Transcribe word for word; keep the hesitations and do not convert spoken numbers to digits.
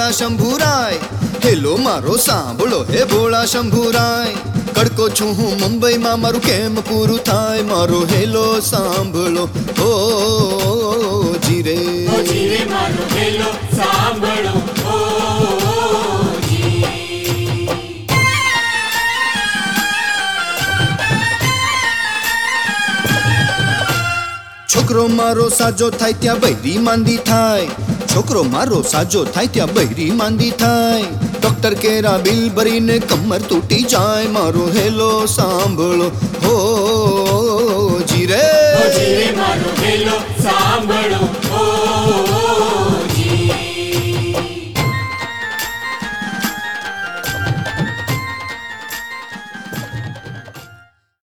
ભોળા શંભુરાય, હેલો મારો સાંભળો હે ભોળા શંભુરાય. કડકો છું હું મુંબઈમાં, મારું કેમ પૂરું થાય, મારો હેલો સાંભળો ઓ જીરે. જીરે મારો હેલો સાંભળો ઓ છોકરો મારો સાજો થાય ત્યાં બૈરી માંદી થાય, છોકરો મારો સાજો થાય ત્યાં બૈરી માંદી થાય. ડોક્ટર કેરા બિલ ભરીને કમર તૂટી જાય, મારો હેલો સાંભળો હો જીરે. જીરે મારો હેલો સાંભળો